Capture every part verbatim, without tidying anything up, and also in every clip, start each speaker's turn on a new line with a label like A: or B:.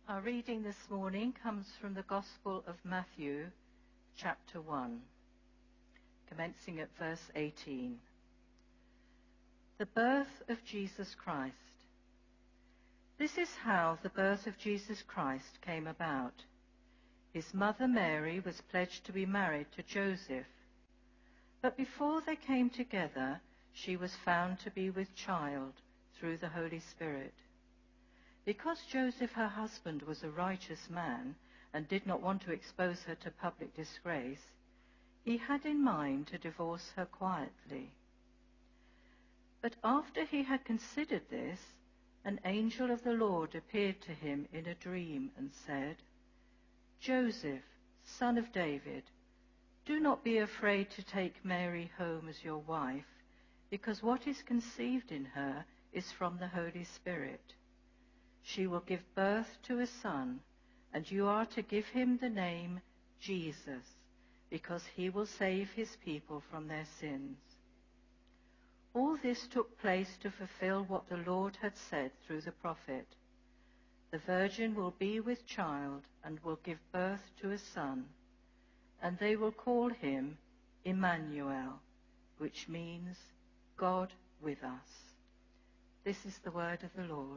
A: Our reading this morning comes from the Gospel of Matthew, chapter one, commencing at verse eighteen. The birth of Jesus Christ. This is how the birth of Jesus Christ came about. His mother Mary was pledged to be married to Joseph, but before they came together, she was found to be with child through the Holy Spirit. Because Joseph, her husband, was a righteous man and did not want to expose her to public disgrace, he had in mind to divorce her quietly. But after he had considered this, an angel of the Lord appeared to him in a dream and said, "Joseph, son of David, do not be afraid to take Mary home as your wife, because what is conceived in her is from the Holy Spirit. She will give birth to a son, and you are to give him the name Jesus, because he will save his people from their sins." All this took place to fulfill what the Lord had said through the prophet. The virgin will be with child and will give birth to a son, and they will call him Emmanuel, which means God with us. This is the word of the Lord.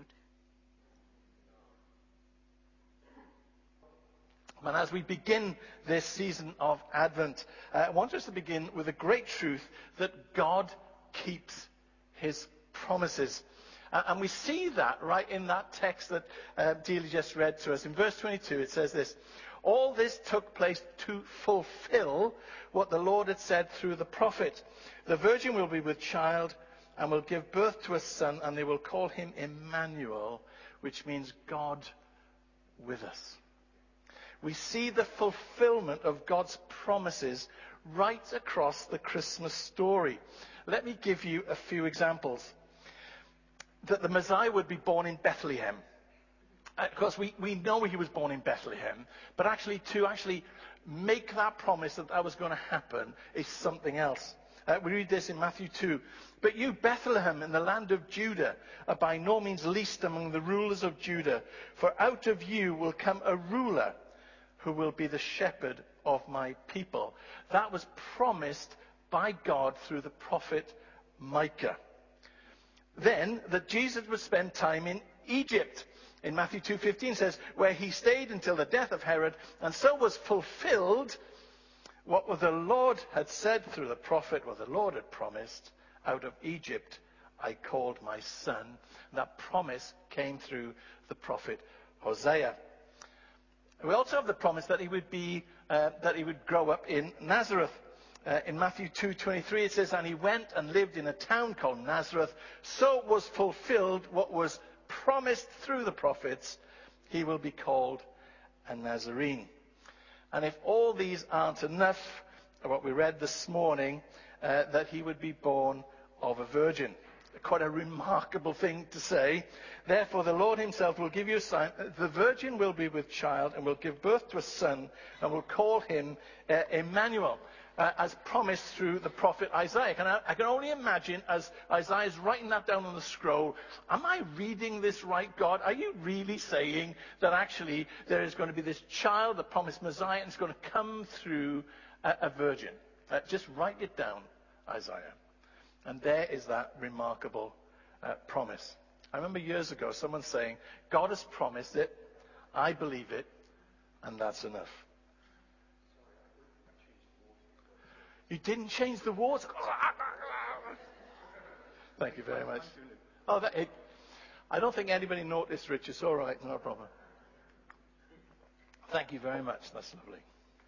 B: And as we begin this season of Advent, uh, I want us to begin with a great truth that God keeps his promises. Uh, and we see that right in that text that uh, Delia just read to us. In verse twenty-two, it says this: "All this took place to fulfill what the Lord had said through the prophet. The virgin will be with child and will give birth to a son, and they will call him Emmanuel," which means God with us. We see the fulfillment of God's promises right across the Christmas story. Let me give you a few examples. That the Messiah would be born in Bethlehem. Of course, we, we know he was born in Bethlehem, but actually to actually make that promise that that was going to happen is something else. Uh, we read this in Matthew two. "But you, Bethlehem, in the land of Judah, are by no means least among the rulers of Judah, for out of you will come a ruler who will be the shepherd of my people." That was promised by God through the prophet Micah. Then, that Jesus would spend time in Egypt. In Matthew two fifteen says, "Where he stayed until the death of Herod, and so was fulfilled what the Lord had said through the prophet," what the Lord had promised, "Out of Egypt I called my son." And that promise came through the prophet Hosea. We also have the promise that he would be, uh, that he would grow up in Nazareth. Uh, in Matthew two twenty-three it says, "And he went and lived in a town called Nazareth. So was fulfilled what was promised through the prophets. He will be called a Nazarene." And if all these aren't enough, what we read this morning, uh, that he would be born of a virgin. Quite a remarkable thing to say. "Therefore the Lord himself will give you a sign. The virgin will be with child and will give birth to a son and will call him uh, Emmanuel," uh, as promised through the prophet Isaiah. Can I, I can only imagine as Isaiah is writing that down on the scroll, am I reading this right, God? Are you really saying that actually there is going to be this child, the promised Messiah, and it's going to come through a, a virgin? Uh, just write it down, Isaiah. And there is that remarkable uh, promise. I remember years ago someone saying, "God has promised it, I believe it, and that's enough." You didn't change the water. Thank you very much. Oh, that, it, I don't think anybody noticed, Rich. It's all right, no problem. Thank you very much. That's lovely.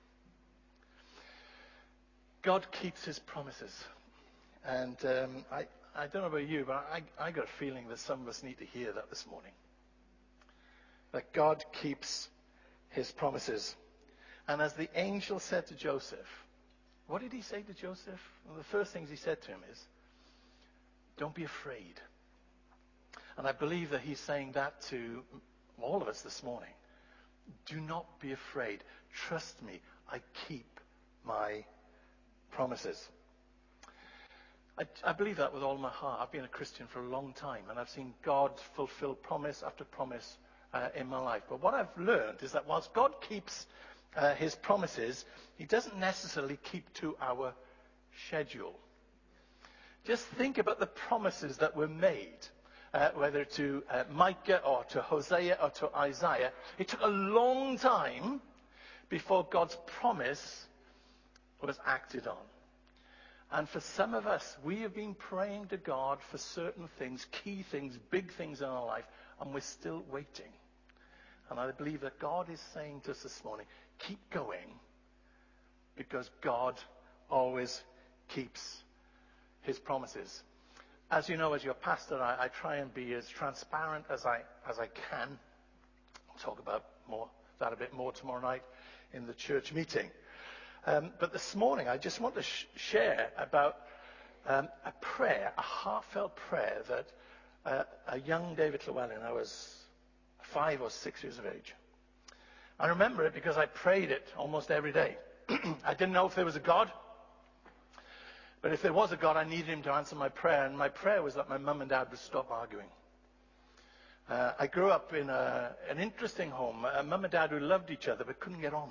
B: God keeps his promises. And um, I, I don't know about you, but I, I got a feeling that some of us need to hear that this morning. That God keeps his promises. And as the angel said to Joseph, what did he say to Joseph? Well, the first things he said to him is, "Don't be afraid." And I believe that he's saying that to all of us this morning. Do not be afraid. Trust me. I keep my promises. I, I believe that with all my heart. I've been a Christian for a long time, and I've seen God fulfill promise after promise uh, in my life. But what I've learned is that whilst God keeps uh, his promises, he doesn't necessarily keep to our schedule. Just think about the promises that were made, uh, whether to uh, Micah or to Hosea or to Isaiah. It took a long time before God's promise was acted on. And for some of us, we have been praying to God for certain things, key things, big things in our life, and we're still waiting. And I believe that God is saying to us this morning, keep going, because God always keeps his promises. As you know, as your pastor, I, I try and be as transparent as I as I can. I'll talk about more that a bit more tomorrow night in the church meeting. Um, but this morning, I just want to sh- share about um, a prayer, a heartfelt prayer that uh, a young David Llewellyn, I was five or six years of age. I remember it because I prayed it almost every day. I didn't know if there was a God. But if there was a God, I needed him to answer my prayer. And my prayer was that my mum and dad would stop arguing. Uh, I grew up in a, an interesting home, a mum and dad who loved each other but couldn't get on.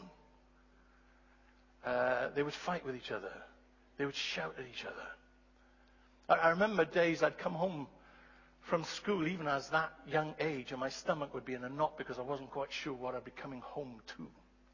B: Uh, they would fight with each other. They would shout at each other. I, I remember days I'd come home from school, even as that young age, and my stomach would be in a knot because I wasn't quite sure what I'd be coming home to.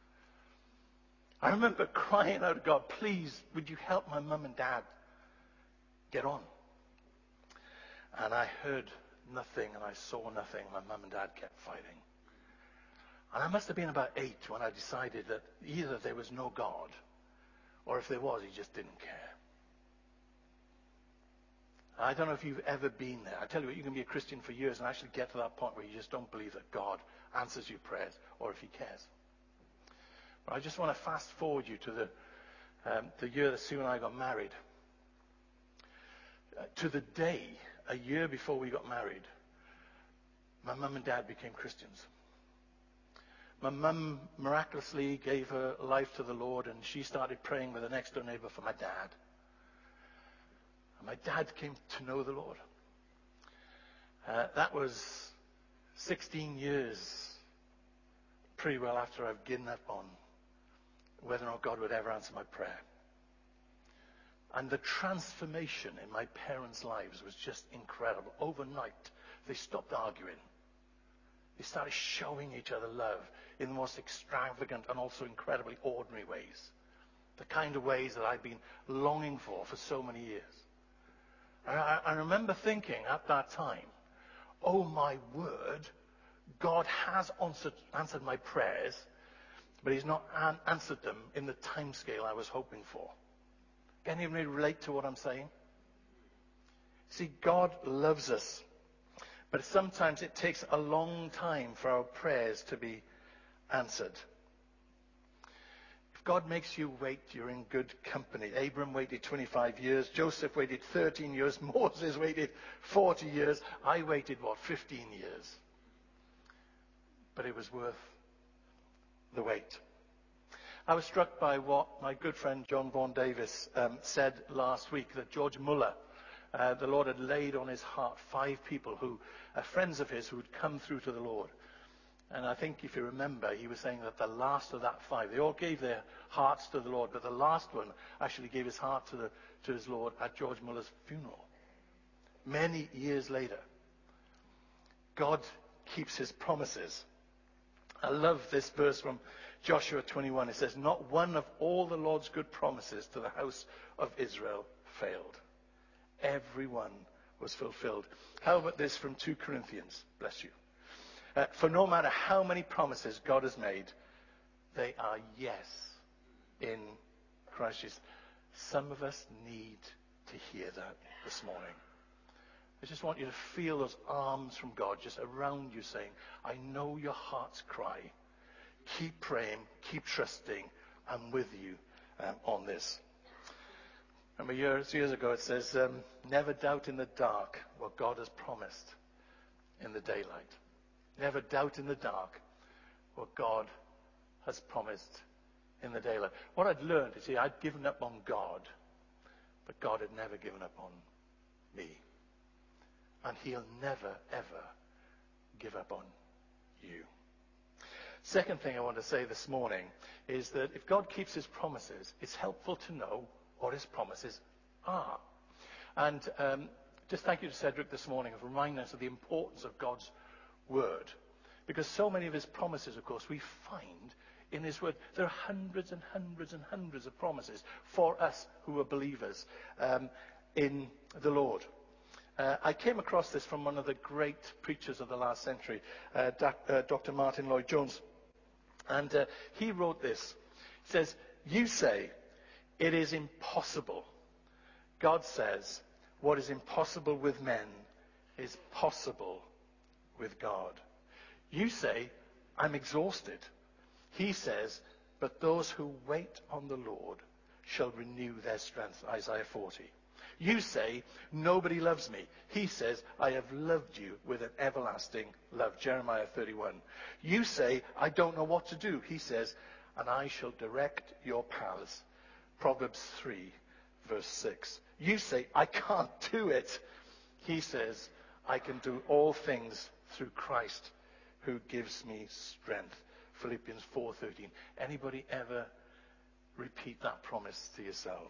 B: I remember crying out to God, please, would you help my mum and dad get on? And I heard nothing and I saw nothing. My mum and dad kept fighting. And I must have been about eight when I decided that either there was no God, or if there was, he just didn't care. I don't know if you've ever been there. I tell you what, you can be a Christian for years and actually get to that point where you just don't believe that God answers your prayers or if he cares. But I just want to fast forward you to the, um, the year that Sue and I got married. Uh, to the day, a year before we got married, my mum and dad became Christians. My mum miraculously gave her life to the Lord, and she started praying with the next door neighbor for my dad. And my dad came to know the Lord. Uh, that was sixteen years pretty well after I've given up on whether or not God would ever answer my prayer. And the transformation in my parents' lives was just incredible. Overnight, they stopped arguing. They started showing each other love in the most extravagant and also incredibly ordinary ways. The kind of ways that I'd been longing for for so many years. And I, I remember thinking at that time, oh my word, God has answered, answered my prayers, but he's not an- answered them in the time scale I was hoping for. Can you really relate to what I'm saying? See, God loves us, but sometimes it takes a long time for our prayers to be answered. If God makes you wait, you're in good company. Abram waited twenty-five years. Joseph waited thirteen years. Moses waited forty years. I waited, what, fifteen years. But it was worth the wait. I was struck by what my good friend John Vaughan Davis um, said last week, that George Muller, uh, the Lord had laid on his heart five people who are friends of his who had come through to the Lord. And I think if you remember, he was saying that the last of that five, they all gave their hearts to the Lord, but the last one actually gave his heart to, the, to his Lord at George Muller's funeral. Many years later, God keeps his promises. I love this verse from Joshua twenty-one. It says, not one of all the Lord's good promises to the house of Israel failed. Every one was fulfilled. How about this from Second Corinthians? Bless you. Uh, for no matter how many promises God has made, they are yes in Christ Jesus. Some of us need to hear that this morning. I just want you to feel those arms from God just around you saying, I know your heart's cry. Keep praying, keep trusting. I'm with you um, on this. Remember years, years ago it says, um, never doubt in the dark what God has promised in the daylight. Never doubt in the dark what God has promised in the daylight. What I'd learned is, see, I'd given up on God, but God had never given up on me. And he'll never, ever give up on you. Second thing I want to say this morning is that if God keeps his promises, it's helpful to know what his promises are. And um, just thank you to Cedric this morning for reminding us of the importance of God's word. Because so many of his promises, of course, we find in his word. There are hundreds and hundreds and hundreds of promises for us who are believers um, in the Lord. Uh, I came across this from one of the great preachers of the last century, uh, doc, uh, Doctor Martin Lloyd-Jones. And uh, he wrote this. He says, "You say it is impossible. God says what is impossible with men is possible with God. You say, I'm exhausted. He says, but those who wait on the Lord shall renew their strength." Isaiah forty. You say, nobody loves me. He says, I have loved you with an everlasting love. Jeremiah thirty-one. You say, I don't know what to do. He says, and I shall direct your paths. Proverbs three, verse six. You say, I can't do it. He says, I can do all things through Christ who gives me strength. Philippians four thirteen. Anybody ever repeat that promise to yourself?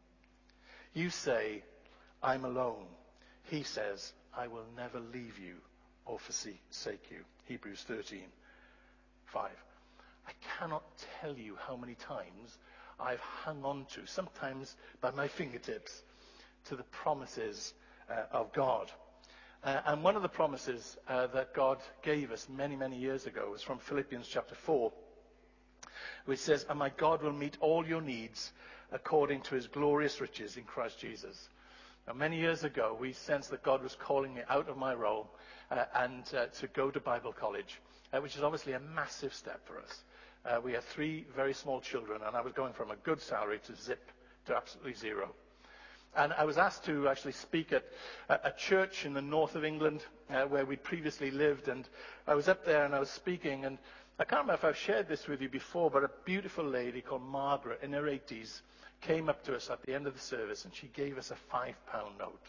B: You say, I'm alone. He says, I will never leave you or forsake you. Hebrews thirteen five. I cannot tell you how many times I've hung on to, sometimes by my fingertips, to the promises uh, of God. Uh, and one of the promises uh, that God gave us many, many years ago was from Philippians chapter four, which says, and my God will meet all your needs according to his glorious riches in Christ Jesus. Now, many years ago, we sensed that God was calling me out of my role uh, and uh, to go to Bible college, uh, which is obviously a massive step for us. Uh, we had three very small children, and I was going from a good salary to zip to absolutely zero. And I was asked to actually speak at a church in the north of England uh, where we'd previously lived. And I was up there and I was speaking. And I can't remember if I've shared this with you before, but a beautiful lady called Margaret in her eighties came up to us at the end of the service and she gave us a five pound note.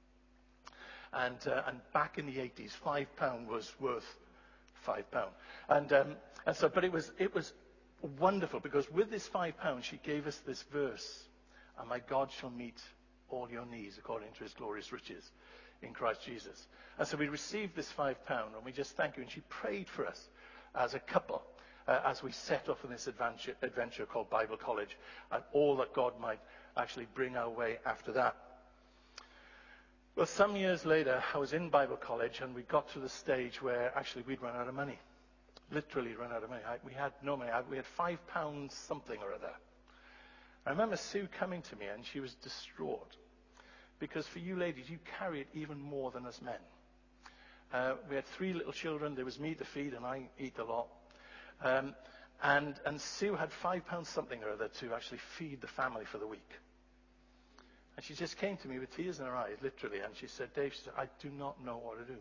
B: And, uh, and back in the eighties, five pound was worth five pound. And, um, and so, but it was, it was wonderful because with this five pounds, she gave us this verse. And my God shall meet all your needs according to his glorious riches in Christ Jesus. And so we received this five pound and we just thank you. And she prayed for us as a couple uh, as we set off on this adventure, adventure called Bible College and all that God might actually bring our way after that. Well, some years later, I was in Bible College and we got to the stage where actually we'd run out of money. Literally run out of money. I, we had no money. I, we had five pounds something or other. I remember Sue coming to me and she was distraught because for you ladies, you carry it even more than us men. Uh, we had three little children. There was me to feed and I eat a lot. Um, and, and Sue had five pounds something or other to actually feed the family for the week. And she just came to me with tears in her eyes, literally, and she said, Dave, she said, I do not know what to do.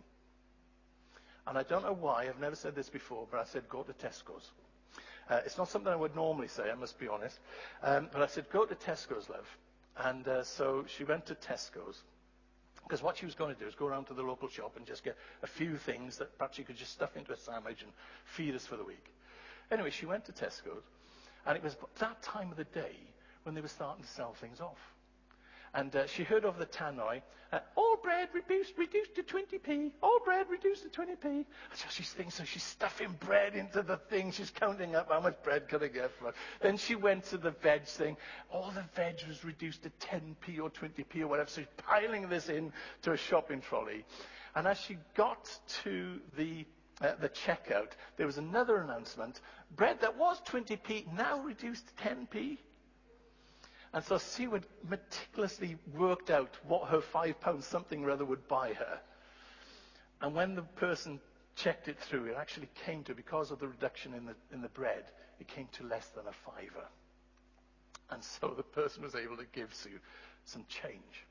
B: And I don't know why, I've never said this before, but I said, go to Tesco's. Uh, it's not something I would normally say, I must be honest. Um, but I said, go to Tesco's, love. And uh, so she went to Tesco's. Because what she was going to do is go around to the local shop and just get a few things that perhaps she could just stuff into a sandwich and feed us for the week. Anyway, she went to Tesco's. And it was that time of the day when they were starting to sell things off. And uh, she heard of the tannoy. Uh, all bread reduced, reduced to twenty p. All bread reduced to twenty p. So she's thinking, so she's stuffing bread into the thing. She's counting up how much bread can I get for her. Then she went to the veg thing. All the veg was reduced to ten p or twenty p or whatever. So she's piling this in to a shopping trolley. And as she got to the uh, the checkout, there was another announcement. Bread that was twenty p now reduced to ten p. And so Sue had meticulously worked out what her five pounds something or other would buy her. And when the person checked it through, it actually came to, because of the reduction in the, in the bread, it came to less than a fiver. And so the person was able to give Sue some change.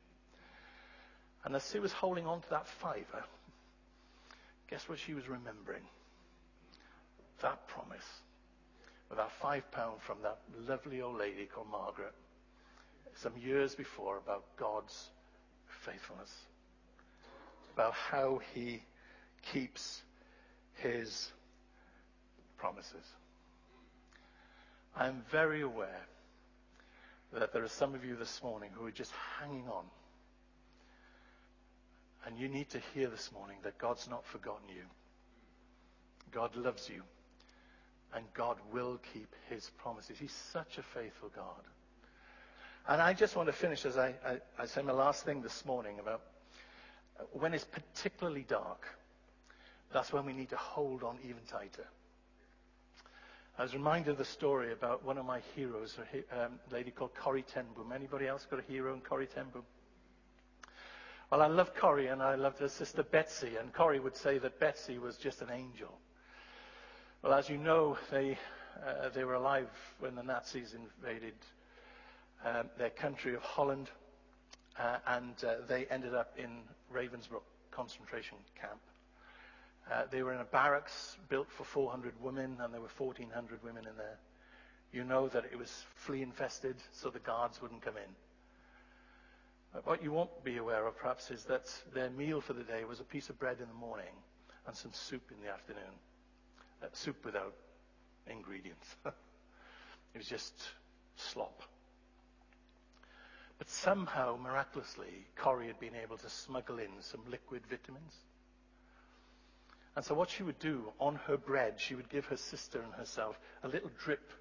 B: And as Sue was holding on to that fiver, guess what she was remembering? That promise. With that five pound from that lovely old lady called Margaret. Some years before, about God's faithfulness, about how he keeps his promises. I'm very aware that there are some of you this morning who are just hanging on. And you need to hear this morning that God's not forgotten you. God loves you. And God will keep his promises. He's such a faithful God. And I just want to finish, as I, I, I say my last thing this morning, about when it's particularly dark, that's when we need to hold on even tighter. I was reminded of the story about one of my heroes, a um, lady called Corrie ten Boom. Anybody else got a hero in Corrie ten Boom? Well, I love Corrie, and I loved her sister Betsy, and Corrie would say that Betsy was just an angel. Well, as you know, they uh, they were alive when the Nazis invaded um, their country of Holland, uh, and uh, they ended up in Ravensbrück concentration camp. Uh, they were in a barracks built for four hundred women, and there were fourteen hundred women in there. You know that it was flea infested, so the guards wouldn't come in. But what you won't be aware of, perhaps, is that their meal for the day was a piece of bread in the morning and some soup in the afternoon. Uh, soup without ingredients. It was just slop. But somehow, miraculously, Corrie had been able to smuggle in some liquid vitamins. And so what she would do, on her bread, she would give her sister and herself a little drip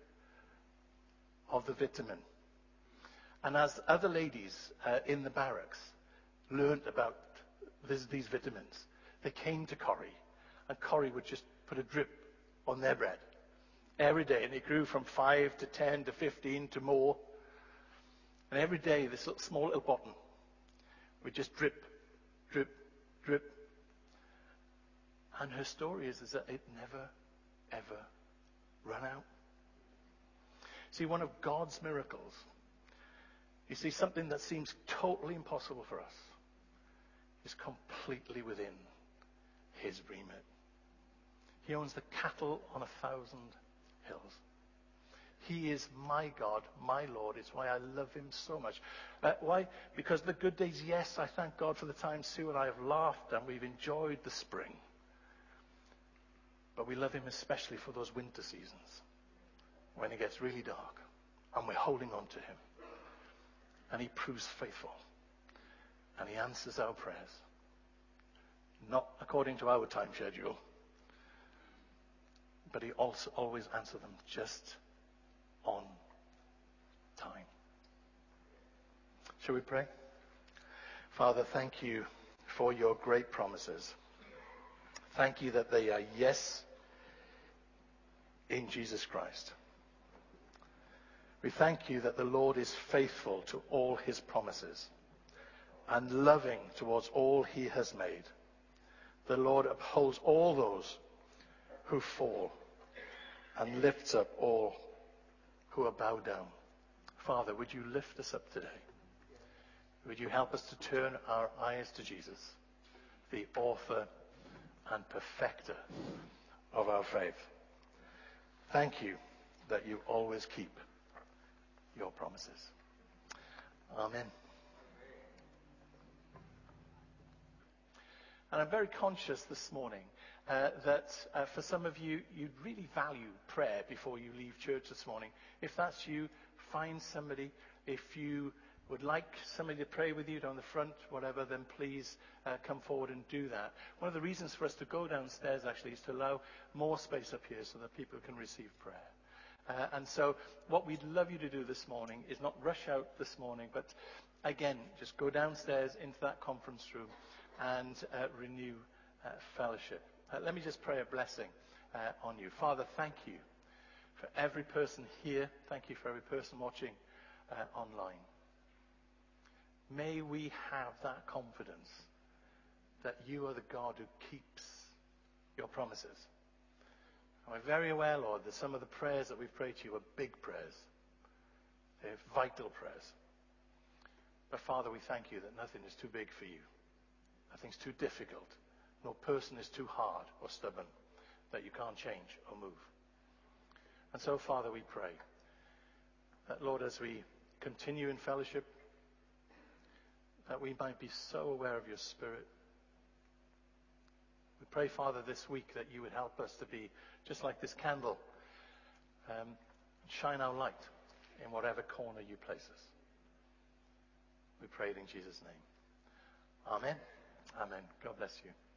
B: of the vitamin. And as other ladies uh, in the barracks learned about this, these vitamins, they came to Corrie, and Corrie would just put a drip on their bread every day. And it grew from five to ten to fifteen to more. And every day, this little, small little bottle would just drip, drip, drip. And her story is, is that it never, ever ran out. See, one of God's miracles, you see, something that seems totally impossible for us is completely within his remit. He owns the cattle on a thousand hills. He is my God, my Lord. It's why I love him so much. Uh, why? Because the good days, yes, I thank God for the times Sue and I have laughed and we've enjoyed the spring. But we love him especially for those winter seasons when it gets really dark and we're holding on to him. And he proves faithful. And he answers our prayers. Not according to our time schedule, but he also always answers them just on time. Shall we pray? Father, thank you for your great promises. Thank you that they are yes in Jesus Christ. We thank you that the Lord is faithful to all his promises and loving towards all he has made. The Lord upholds all those who fall and lifts up all who are bowed down. Father, would you lift us up today? Would you help us to turn our eyes to Jesus, the author and perfecter of our faith? Thank you that you always keep your promises. Amen. And I'm very conscious this morning uh, that uh, for some of you, you really value prayer before you leave church this morning. If that's you, find somebody. If you would like somebody to pray with you down the front, whatever, then please uh, come forward and do that. One of the reasons for us to go downstairs, actually, is to allow more space up here so that people can receive prayer. Uh, and so what we'd love you to do this morning is not rush out this morning, but again, just go downstairs into that conference room and uh, renew uh, fellowship. Uh, let me just pray a blessing uh, on you. Father, thank you for every person here. Thank you for every person watching uh, online. May we have that confidence that you are the God who keeps your promises. And we're very aware, Lord, that some of the prayers that we've prayed to you are big prayers. They're vital prayers. But Father, we thank you that nothing is too big for you. Nothing's too difficult. No person is too hard or stubborn that you can't change or move. And so, Father, we pray that, Lord, as we continue in fellowship, that we might be so aware of your Spirit. We pray, Father, this week that you would help us to be just like this candle, um, shine our light in whatever corner you place us. We pray it in Jesus' name. Amen. Amen. God bless you.